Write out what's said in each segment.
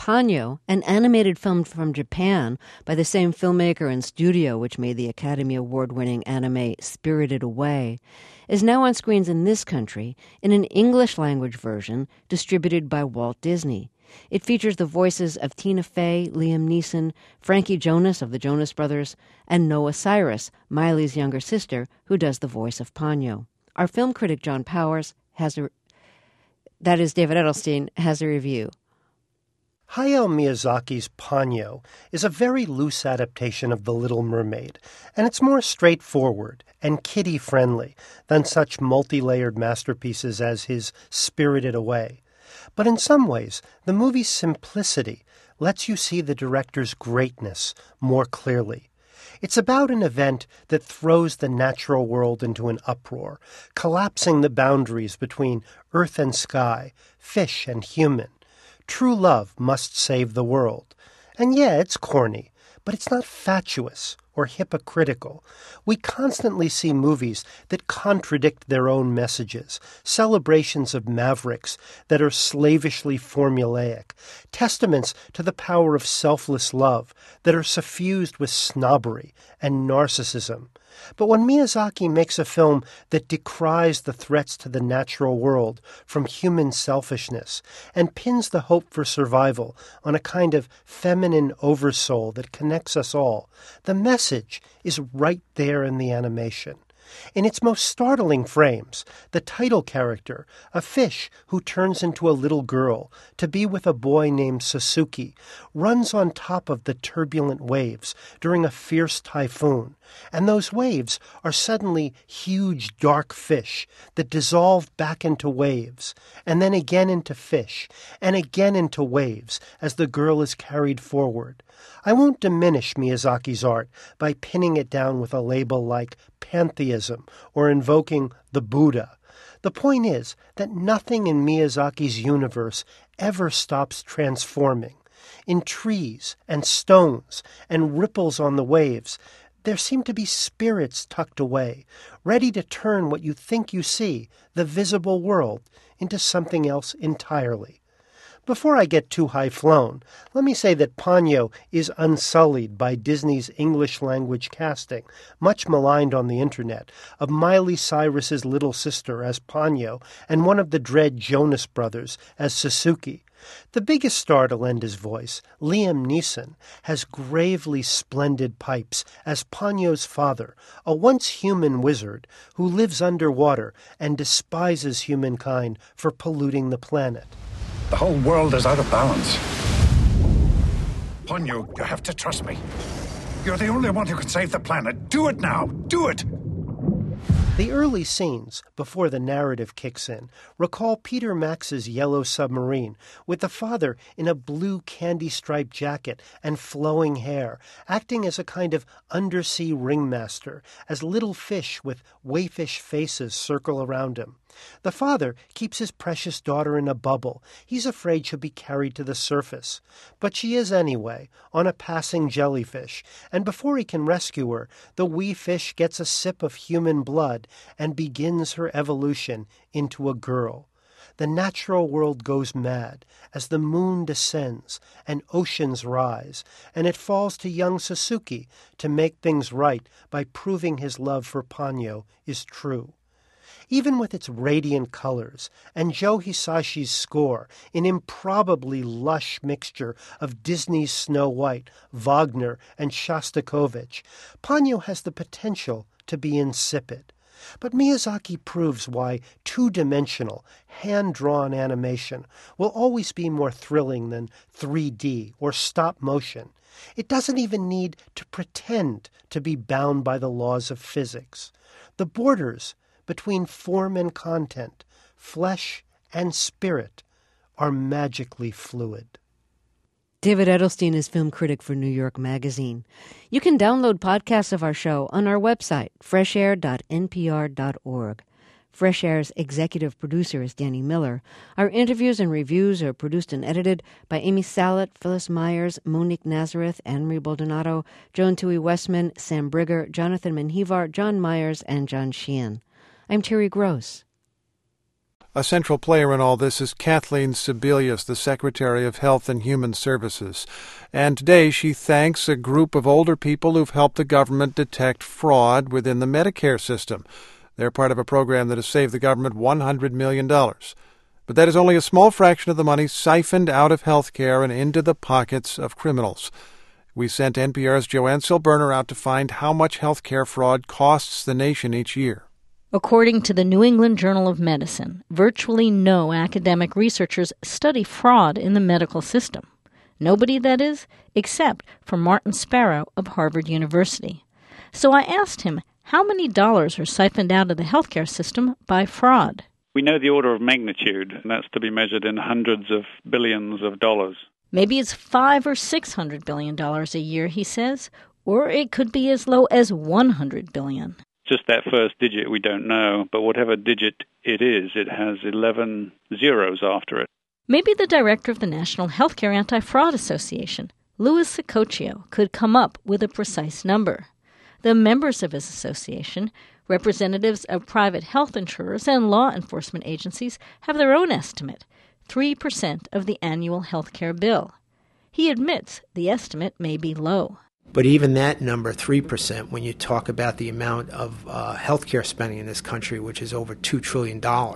Ponyo, an animated film from Japan by the same filmmaker and studio which made the Academy Award-winning anime Spirited Away, is now on screens in this country in an English-language version distributed by Walt Disney. It features the voices of Tina Fey, Liam Neeson, Frankie Jonas of the Jonas Brothers, and Noah Cyrus, Miley's younger sister, who does the voice of Ponyo. Our film critic John Powers David Edelstein, has a review. Hayao Miyazaki's Ponyo is a very loose adaptation of The Little Mermaid, and it's more straightforward and kiddie-friendly than such multi-layered masterpieces as his Spirited Away. But in some ways, the movie's simplicity lets you see the director's greatness more clearly. It's about an event that throws the natural world into an uproar, collapsing the boundaries between earth and sky, fish and human. True love must save the world. And yeah, it's corny, but it's not fatuous or hypocritical. We constantly see movies that contradict their own messages, celebrations of mavericks that are slavishly formulaic, testaments to the power of selfless love that are suffused with snobbery and narcissism. But when Miyazaki makes a film that decries the threats to the natural world from human selfishness and pins the hope for survival on a kind of feminine oversoul that connects us all, the message is right there in the animation. In its most startling frames, the title character, a fish who turns into a little girl to be with a boy named Sasuke, runs on top of the turbulent waves during a fierce typhoon, and those waves are suddenly huge dark fish that dissolve back into waves, and then again into fish, and again into waves as the girl is carried forward. I won't diminish Miyazaki's art by pinning it down with a label like pantheism or invoking the Buddha. The point is that nothing in Miyazaki's universe ever stops transforming. In trees and stones and ripples on the waves, there seem to be spirits tucked away, ready to turn what you think you see, the visible world, into something else entirely. Before I get too high-flown, let me say that Ponyo is unsullied by Disney's English-language casting, much maligned on the internet, of Miley Cyrus's little sister as Ponyo and one of the dread Jonas Brothers as Sasuke. The biggest star to lend his voice, Liam Neeson, has gravely splendid pipes as Ponyo's father, a once-human wizard who lives underwater and despises humankind for polluting the planet. The whole world is out of balance. Ponyo, you have to trust me. You're the only one who can save the planet. Do it now. Do it! The early scenes, before the narrative kicks in, recall Peter Max's Yellow Submarine, with the father in a blue candy-striped jacket and flowing hair, acting as a kind of undersea ringmaster, as little fish with waifish faces circle around him. The father keeps his precious daughter in a bubble. He's afraid she'll be carried to the surface. But she is anyway, on a passing jellyfish, and before he can rescue her, the wee fish gets a sip of human blood and begins her evolution into a girl. The natural world goes mad as the moon descends and oceans rise, and it falls to young Sasuke to make things right by proving his love for Ponyo is true. Even with its radiant colors and Joe Hisashi's score, an improbably lush mixture of Disney's Snow White, Wagner, and Shostakovich, Ponyo has the potential to be insipid. But Miyazaki proves why two-dimensional, hand-drawn animation will always be more thrilling than 3D or stop motion. It doesn't even need to pretend to be bound by the laws of physics. The borders between form and content, flesh and spirit, are magically fluid. David Edelstein is film critic for New York Magazine. You can download podcasts of our show on our website, freshair.npr.org. Fresh Air's executive producer is Danny Miller. Our interviews and reviews are produced and edited by Amy Salet, Phyllis Myers, Monique Nazareth, Anne-Marie Baldonado, Joan Tui Westman, Sam Brigger, Jonathan Menjivar, John Myers, and John Sheehan. I'm Terry Gross. A central player in all this is Kathleen Sebelius, the Secretary of Health and Human Services. And today she thanks a group of older people who've helped the government detect fraud within the Medicare system. They're part of a program that has saved the government $100 million. But that is only a small fraction of the money siphoned out of health care and into the pockets of criminals. We sent NPR's Joanne Silberner out to find how much health care fraud costs the nation each year. According to the New England Journal of Medicine, virtually no academic researchers study fraud in the medical system. Nobody, that is, except for Martin Sparrow of Harvard University. So I asked him how many dollars are siphoned out of the healthcare system by fraud. We know the order of magnitude, and that's to be measured in hundreds of billions of dollars. Maybe it's $500 or $600 billion a year, he says, or it could be as low as $100 billion. Just that first digit we don't know, but whatever digit it is, it has 11 zeros after it. Maybe the director of the National Healthcare Anti-Fraud Association, Louis Sicoccio, could come up with a precise number. The members of his association, representatives of private health insurers and law enforcement agencies, have their own estimate, 3% of the annual healthcare bill. He admits the estimate may be low. But even that number, 3%, when you talk about the amount of healthcare spending in this country, which is over $2 trillion,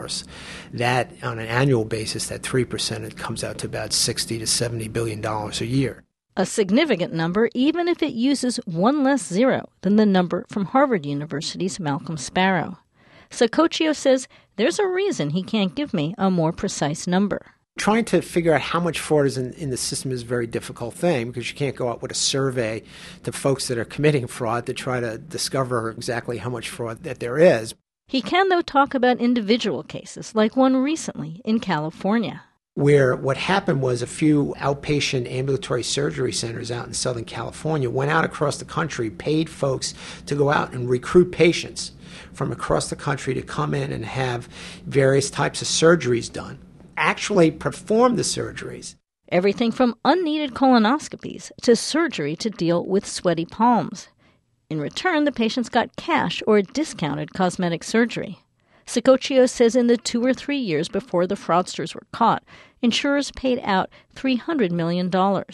that on an annual basis, that 3%, it comes out to about $60 to $70 billion a year. A significant number, even if it uses one less zero than the number from Harvard University's Malcolm Sparrow. Sicoccio says there's a reason he can't give me a more precise number. Trying to figure out how much fraud is in the system is a very difficult thing because you can't go out with a survey to folks that are committing fraud to try to discover exactly how much fraud that there is. He can, though, talk about individual cases, like one recently in California, where what happened was a few outpatient ambulatory surgery centers out in Southern California went out across the country, paid folks to go out and recruit patients from across the country to come in and have various types of surgeries done. Actually perform the surgeries. Everything from unneeded colonoscopies to surgery to deal with sweaty palms. In return, the patients got cash or discounted cosmetic surgery. Sicoccio says in the 2 or 3 years before the fraudsters were caught, insurers paid out $300 million.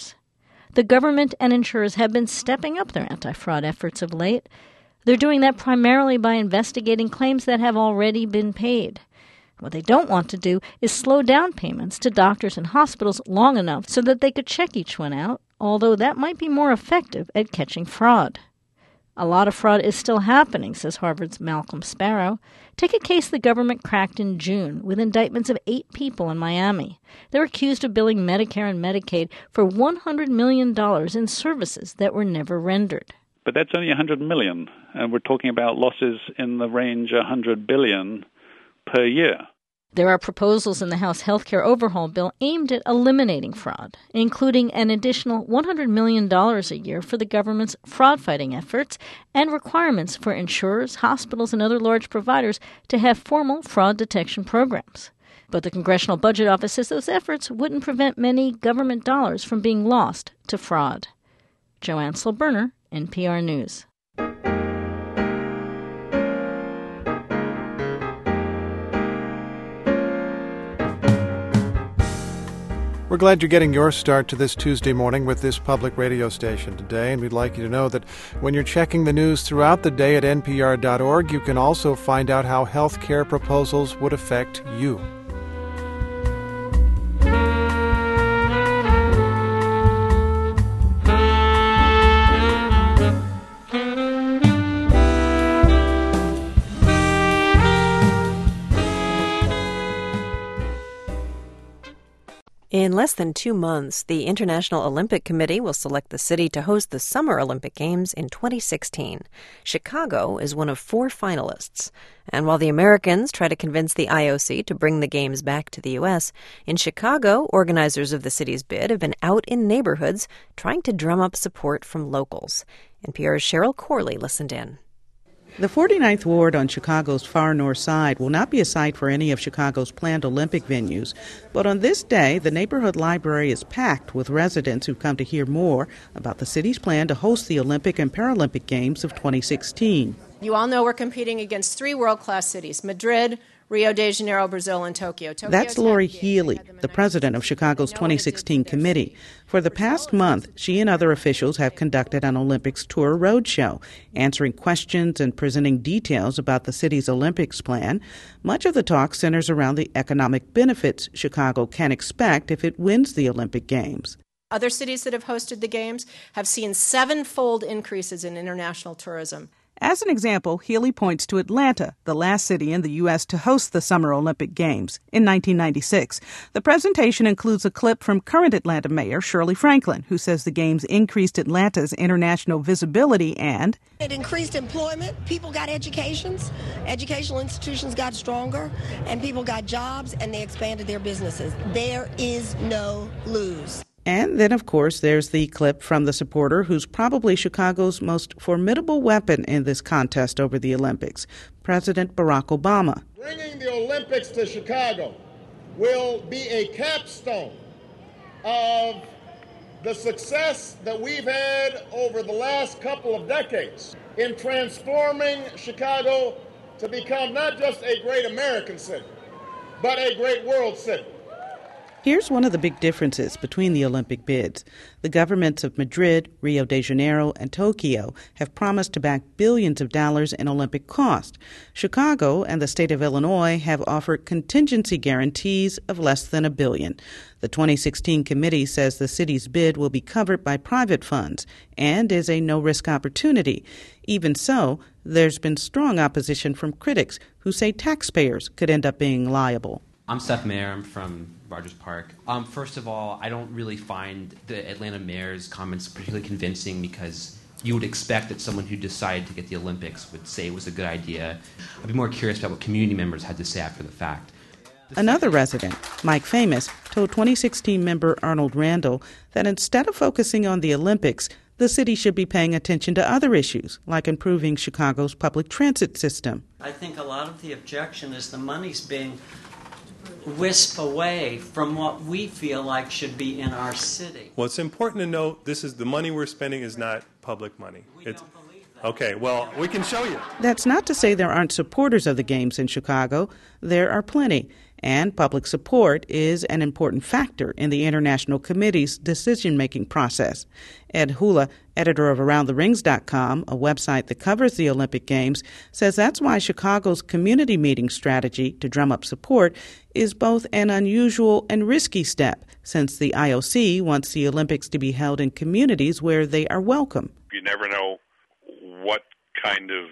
The government and insurers have been stepping up their anti-fraud efforts of late. They're doing that primarily by investigating claims that have already been paid. What they don't want to do is slow down payments to doctors and hospitals long enough so that they could check each one out, although that might be more effective at catching fraud. A lot of fraud is still happening, says Harvard's Malcolm Sparrow. Take a case the government cracked in June with indictments of 8 people in Miami. They're accused of billing Medicare and Medicaid for $100 million in services that were never rendered. But that's only $100 million, and we're talking about losses in the range of $100 billion per year. There are proposals in the House Healthcare Overhaul Bill aimed at eliminating fraud, including an additional $100 million a year for the government's fraud-fighting efforts and requirements for insurers, hospitals, and other large providers to have formal fraud detection programs. But the Congressional Budget Office says those efforts wouldn't prevent many government dollars from being lost to fraud. Joanne Silberner, NPR News. We're glad you're getting your start to this Tuesday morning with this public radio station today, and we'd like you to know that when you're checking the news throughout the day at npr.org, you can also find out how health care proposals would affect you. In less than 2 months, the International Olympic Committee will select the city to host the Summer Olympic Games in 2016. Chicago is one of 4 finalists. And while the Americans try to convince the IOC to bring the Games back to the U.S., in Chicago, organizers of the city's bid have been out in neighborhoods trying to drum up support from locals. NPR's Cheryl Corley listened in. The 49th Ward on Chicago's far north side will not be a site for any of Chicago's planned Olympic venues. But on this day, the neighborhood library is packed with residents who've come to hear more about the city's plan to host the Olympic and Paralympic Games of 2016. You all know we're competing against 3 world-class cities, Madrid, Rio de Janeiro, Brazil, and Tokyo. That's Lori Healy, the president of Chicago's 2016 committee. For the past month, she and other officials have conducted an Olympics tour roadshow, answering questions and presenting details about the city's Olympics plan. Much of the talk centers around the economic benefits Chicago can expect if it wins the Olympic Games. Other cities that have hosted the Games have seen 7-fold increases in international tourism. As an example, Healy points to Atlanta, the last city in the U.S. to host the Summer Olympic Games in 1996. The presentation includes a clip from current Atlanta Mayor Shirley Franklin, who says the Games increased Atlanta's international visibility and it increased employment. People got educations. Educational institutions got stronger, and people got jobs, and they expanded their businesses. There is no lose. And then, of course, there's the clip from the supporter who's probably Chicago's most formidable weapon in this contest over the Olympics, President Barack Obama. Bringing the Olympics to Chicago will be a capstone of the success that we've had over the last couple of decades in transforming Chicago to become not just a great American city, but a great world city. Here's one of the big differences between the Olympic bids. The governments of Madrid, Rio de Janeiro, and Tokyo have promised to back billions of dollars in Olympic cost. Chicago and the state of Illinois have offered contingency guarantees of less than $1 billion. The 2016 committee says the city's bid will be covered by private funds and is a no-risk opportunity. Even so, there's been strong opposition from critics who say taxpayers could end up being liable. I'm Seth Mayer. I'm from Rogers Park. First of all, I don't really find the Atlanta mayor's comments particularly convincing because you would expect that someone who decided to get the Olympics would say it was a good idea. I'd be more curious about what community members had to say after the fact. Another resident, Mike Famous, told 2016 member Arnold Randall that instead of focusing on the Olympics, the city should be paying attention to other issues, like improving Chicago's public transit system. I think a lot of the objection is the money's being wisp away from what we feel like should be in our city. Well, it's important to note the money we're spending is not public money. We don't believe that. Okay, well, we can show you. That's not to say there aren't supporters of the Games in Chicago. There are plenty. And public support is an important factor in the International Committee's decision-making process. Ed Hula, editor of AroundTheRings.com, a website that covers the Olympic Games, says that's why Chicago's community meeting strategy to drum up support is both an unusual and risky step, since the IOC wants the Olympics to be held in communities where they are welcome. You never know what kind of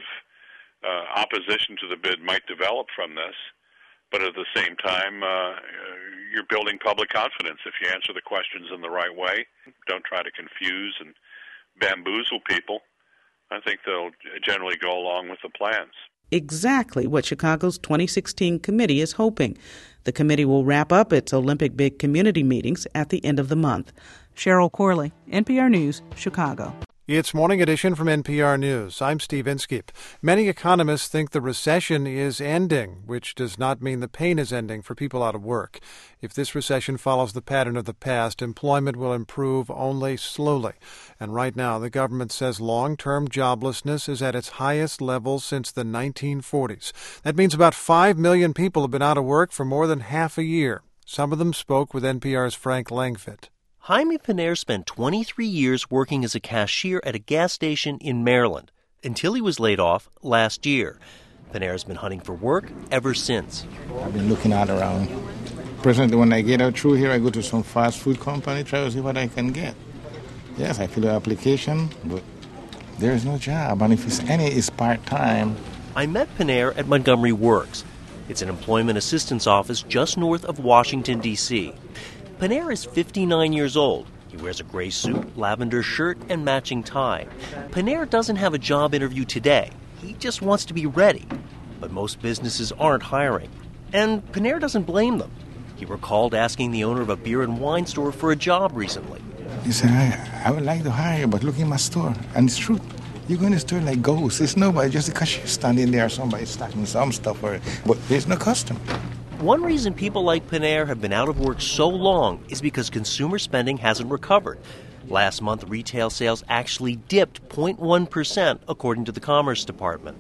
opposition to the bid might develop from this. But at the same time, you're building public confidence. If you answer the questions in the right way, don't try to confuse and bamboozle people, I think they'll generally go along with the plans. Exactly what Chicago's 2016 committee is hoping. The committee will wrap up its Olympic bid community meetings at the end of the month. Cheryl Corley, NPR News, Chicago. It's Morning Edition from NPR News. I'm Steve Inskeep. Many economists think the recession is ending, which does not mean the pain is ending for people out of work. If this recession follows the pattern of the past, employment will improve only slowly. And right now, the government says long-term joblessness is at its highest level since the 1940s. That means about 5 million people have been out of work for more than half a year. Some of them spoke with NPR's Frank Langfitt. Jaime Panair spent 23 years working as a cashier at a gas station in Maryland until he was laid off last year. Panair's been hunting for work ever since. I've been looking out around. Presently, when I get out through here, I go to some fast food company, try to see what I can get. Yes, I fill the application, but there is no job, and if it's any, it's part-time. I met Panair at Montgomery Works. It's an employment assistance office just north of Washington, D.C. Panair is 59 years old. He wears a gray suit, lavender shirt, and matching tie. Panair doesn't have a job interview today. He just wants to be ready. But most businesses aren't hiring. And Panair doesn't blame them. He recalled asking the owner of a beer and wine store for a job recently. He said, I would like to hire you, but look in my store. And it's true. You go in the store like ghosts. It's nobody, just because you're standing there, somebody stocking some stuff, but there's no customer. One reason people like Panair have been out of work so long is because consumer spending hasn't recovered. Last month, retail sales actually dipped 0.1%, according to the Commerce Department.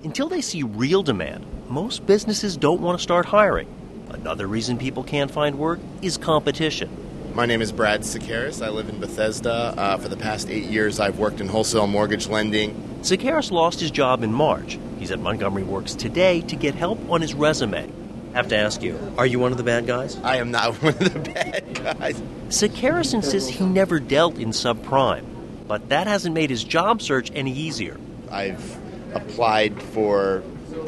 Until they see real demand, most businesses don't want to start hiring. Another reason people can't find work is competition. My name is Brad Sakaris. I live in Bethesda. For the past 8 years, I've worked in wholesale mortgage lending. Sakaris lost his job in March. He's at Montgomery Works today to get help on his resume. I have to ask you, are you one of the bad guys? I am not one of the bad guys. Sakaris insists he never dealt in subprime, but that hasn't made his job search any easier. I've applied for,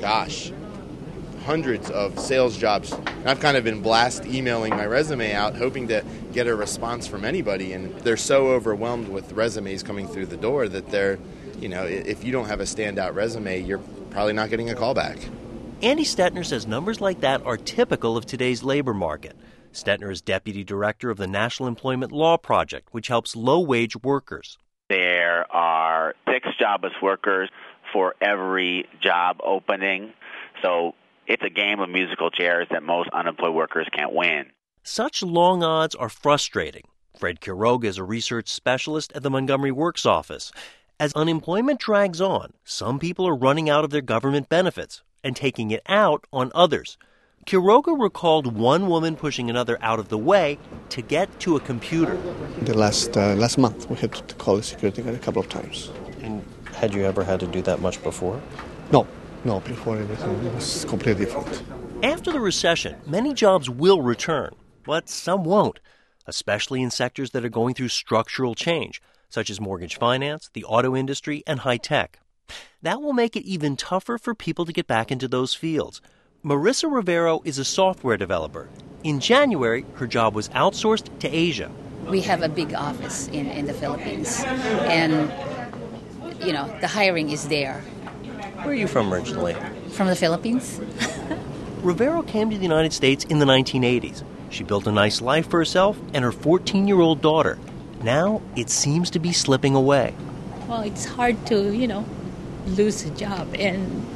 hundreds of sales jobs. I've kind of been blast emailing my resume out, hoping to get a response from anybody, and they're so overwhelmed with resumes coming through the door that they're, if you don't have a standout resume, you're probably not getting a call back. Andy Stetner says numbers like that are typical of today's labor market. Stetner is deputy director of the National Employment Law Project, which helps low-wage workers. There are 6 jobless workers for every job opening, so it's a game of musical chairs that most unemployed workers can't win. Such long odds are frustrating. Fred Quiroga is a research specialist at the Montgomery Works office. As unemployment drags on, some people are running out of their government benefits and taking it out on others. Quiroga recalled one woman pushing another out of the way to get to a computer. The last month, we had to call the security guard a couple of times. And had you ever had to do that much before? No, before everything was completely different. After the recession, many jobs will return, but some won't, especially in sectors that are going through structural change, such as mortgage finance, the auto industry, and high tech. That will make it even tougher for people to get back into those fields. Marissa Rivero is a software developer. In January, her job was outsourced to Asia. We have a big office in the Philippines, and, the hiring is there. Where are you from originally? From the Philippines. Rivero came to the United States in the 1980s. She built a nice life for herself and her 14-year-old daughter. Now, it seems to be slipping away. Well, it's hard to, lose a job and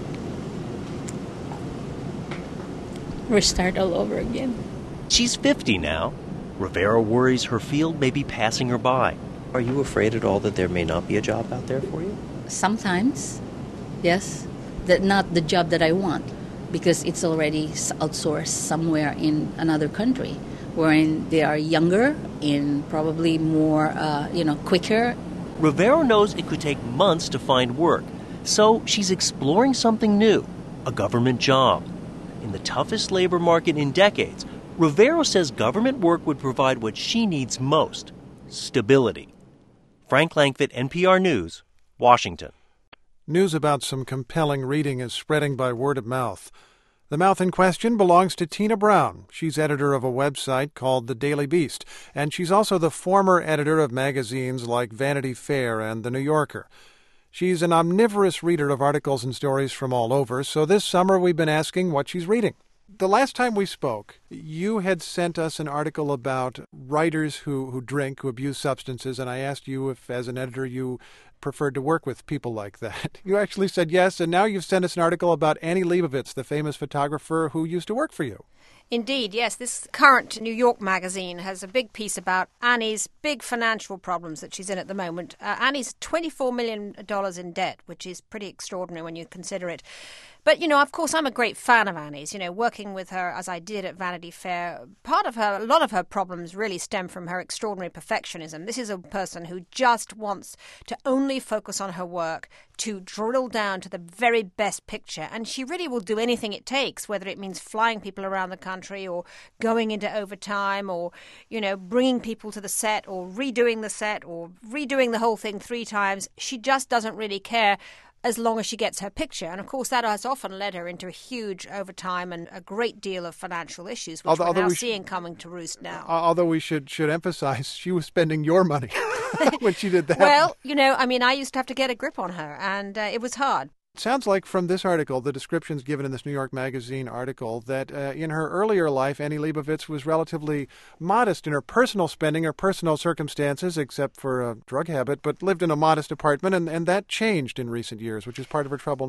restart all over again. She's 50 now. Rivero worries her field may be passing her by. Are you afraid at all that there may not be a job out there for you? Sometimes, yes. Not the job that I want, because it's already outsourced somewhere in another country, wherein they are younger and probably more, quicker. Rivero knows it could take months to find work, so she's exploring something new, a government job. In the toughest labor market in decades, Rivero says government work would provide what she needs most, stability. Frank Langfitt, NPR News, Washington. News about some compelling reading is spreading by word of mouth. The mouth in question belongs to Tina Brown. She's editor of a website called The Daily Beast, and she's also the former editor of magazines like Vanity Fair and The New Yorker. She's an omnivorous reader of articles and stories from all over, so this summer we've been asking what she's reading. The last time we spoke, you had sent us an article about writers who drink, who abuse substances, and I asked you if, as an editor, you preferred to work with people like that. You actually said yes, and now you've sent us an article about Annie Leibovitz, the famous photographer who used to work for you. Indeed, yes. This current New York magazine has a big piece about Annie's big financial problems that she's in at the moment. Annie's $24 million in debt, which is pretty extraordinary when you consider it. But, of course, I'm a great fan of Annie's. Working with her as I did at Vanity Fair, a lot of her problems really stem from her extraordinary perfectionism. This is a person who just wants to only focus on her work, to drill down to the very best picture. And she really will do anything it takes, whether it means flying people around the country or going into overtime or, bringing people to the set or redoing the set or redoing the whole thing 3 times. She just doesn't really care as long as she gets her picture. And, of course, that has often led her into a huge overtime and a great deal of financial issues, which we're now seeing coming to roost now. Although we should emphasize she was spending your money when she did that. Well, I used to have to get a grip on her, and it was hard. It sounds like from this article, the descriptions given in this New York Magazine article, that in her earlier life, Annie Leibovitz was relatively modest in her personal spending or personal circumstances, except for a drug habit, but lived in a modest apartment, and that changed in recent years, which is part of her trouble now.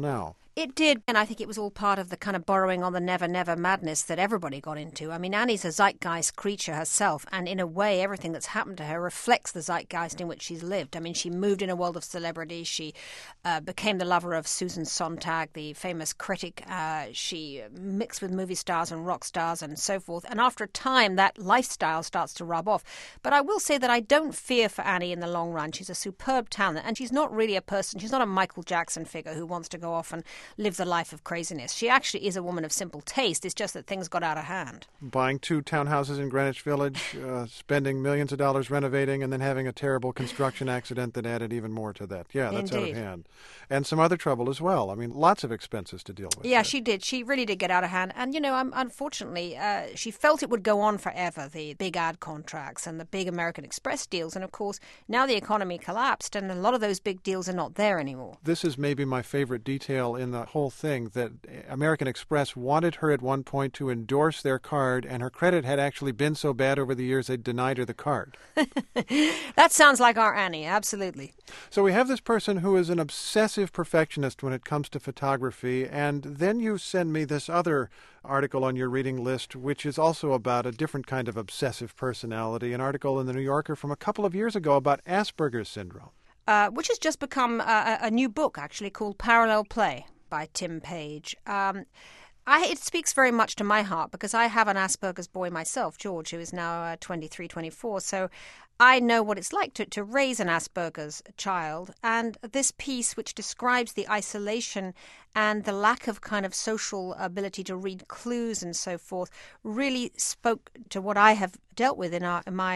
It did, and I think it was all part of the kind of borrowing on the never, never madness that everybody got into. I mean, Annie's a zeitgeist creature herself, and in a way, everything that's happened to her reflects the zeitgeist in which she's lived. I mean, she moved in a world of celebrity. She became the lover of Susan Sontag, the famous critic. She mixed with movie stars and rock stars and so forth. And after a time, that lifestyle starts to rub off. But I will say that I don't fear for Annie in the long run. She's a superb talent, and she's not really a person. She's not a Michael Jackson figure who wants to go off and live the life of craziness. She actually is a woman of simple taste. It's just that things got out of hand. Buying 2 townhouses in Greenwich Village, spending millions of dollars renovating, and then having a terrible construction accident that added even more to that. Yeah, that's Indeed. out of hand. And some other trouble as well. I mean, lots of expenses to deal with. Yeah, she did. She really did get out of hand. And, unfortunately, she felt it would go on forever, the big ad contracts and the big American Express deals. And, of course, now the economy collapsed and a lot of those big deals are not there anymore. This is maybe my favorite detail in the whole thing, that American Express wanted her at one point to endorse their card, and her credit had actually been so bad over the years they denied her the card. That sounds like our Annie, absolutely. So we have this person who is an obsessive perfectionist when it comes to photography, and then you send me this other article on your reading list, which is also about a different kind of obsessive personality, an article in the New Yorker from a couple of years ago about Asperger's syndrome. Which has just become a new book, actually, called Parallel Play by Tim Page. It speaks very much to my heart because I have an Asperger's boy myself, George, who is now 23, 24. So I know what it's like to raise an Asperger's child. And this piece, which describes the isolation and the lack of kind of social ability to read clues and so forth, really spoke to what I have dealt with in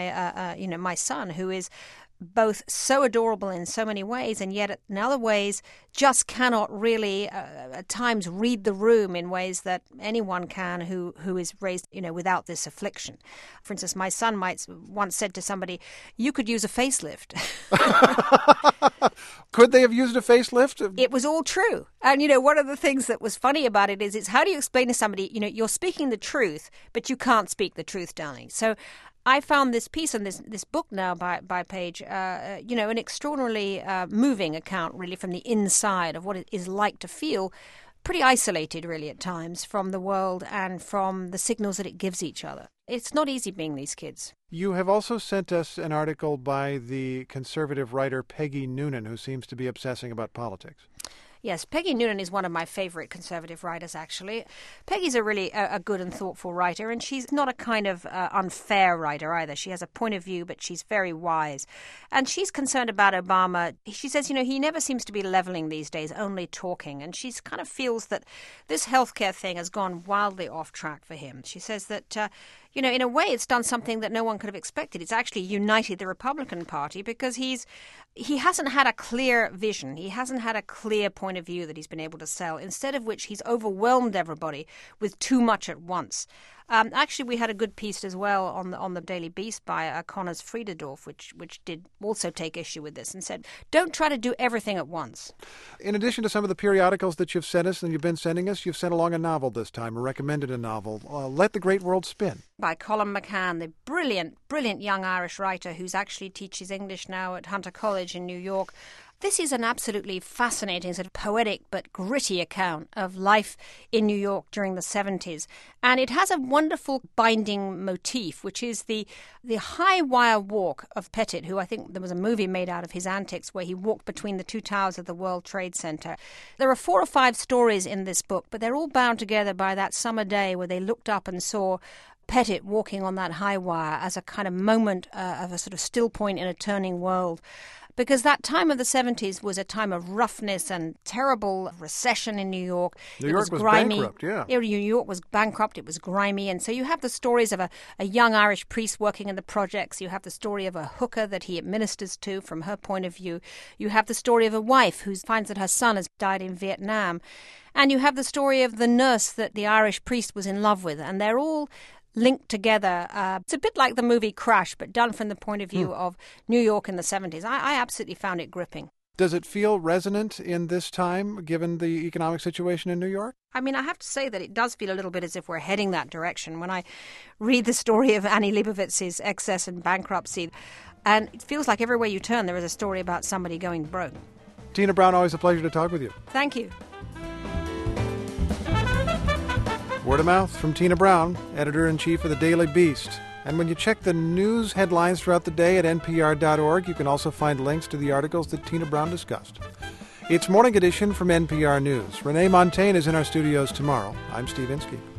my son, who is both so adorable in so many ways and yet in other ways just cannot really at times read the room in ways that anyone can who is raised without this affliction. For instance, my son once said to somebody, "You could use a facelift." Could they have used a facelift? It was all true. And one of the things that was funny about it is how do you explain to somebody, you're speaking the truth but you can't speak the truth, darling. So I found this piece and this book now by Page, an extraordinarily moving account, really, from the inside of what it is like to feel pretty isolated, really, at times, from the world and from the signals that it gives each other. It's not easy being these kids. You have also sent us an article by the conservative writer Peggy Noonan, who seems to be obsessing about politics. Yes, Peggy Noonan is one of my favorite conservative writers, actually. Peggy's a really a good and thoughtful writer, and she's not a kind of unfair writer either. She has a point of view, but she's very wise. And she's concerned about Obama. She says, he never seems to be leveling these days, only talking. And she kind of feels that this healthcare thing has gone wildly off track for him. She says that, in a way, it's done something that no one could have expected. It's actually united the Republican Party because he hasn't had a clear vision. He hasn't had a clear point of view that he's been able to sell, instead of which he's overwhelmed everybody with too much at once. Actually, we had a good piece as well on the Daily Beast by Connors Friederdorf, which did also take issue with this and said, don't try to do everything at once. In addition to some of the periodicals that you've sent us and you've been sending us, you've sent along a novel this time, or recommended a novel, Let the Great World Spin. By Colin McCann, the brilliant, brilliant young Irish writer who's actually teaches English now at Hunter College in New York. This is an absolutely fascinating, sort of poetic but gritty account of life in New York during the 70s. And it has a wonderful binding motif, which is the high wire walk of Pettit, who I think there was a movie made out of his antics where he walked between the two towers of the World Trade Center. There are 4 or 5 stories in this book, but they're all bound together by that summer day where they looked up and saw Pettit walking on that high wire as a kind of moment of a sort of still point in a turning world. Because that time of the 70s was a time of roughness and terrible recession in New York. New York was grimy. Bankrupt, yeah. New York was bankrupt, it was grimy. And so you have the stories of a young Irish priest working in the projects. You have the story of a hooker that he administers to from her point of view. You have the story of a wife who finds that her son has died in Vietnam. And you have the story of the nurse that the Irish priest was in love with. And they're all linked together. It's a bit like the movie Crash, but done from the point of view of New York in the 70s. I absolutely found it gripping. Does it feel resonant in this time, given the economic situation in New York? I mean, I have to say that it does feel a little bit as if we're heading that direction. When I read the story of Annie Leibovitz's excess and bankruptcy, and it feels like everywhere you turn there is a story about somebody going broke. Tina Brown, always a pleasure to talk with you. Thank you. Word of mouth from Tina Brown, editor-in-chief of the Daily Beast. And when you check the news headlines throughout the day at npr.org, you can also find links to the articles that Tina Brown discussed. It's Morning Edition from NPR News. Renee Montagne is in our studios tomorrow. I'm Steve Inskeep.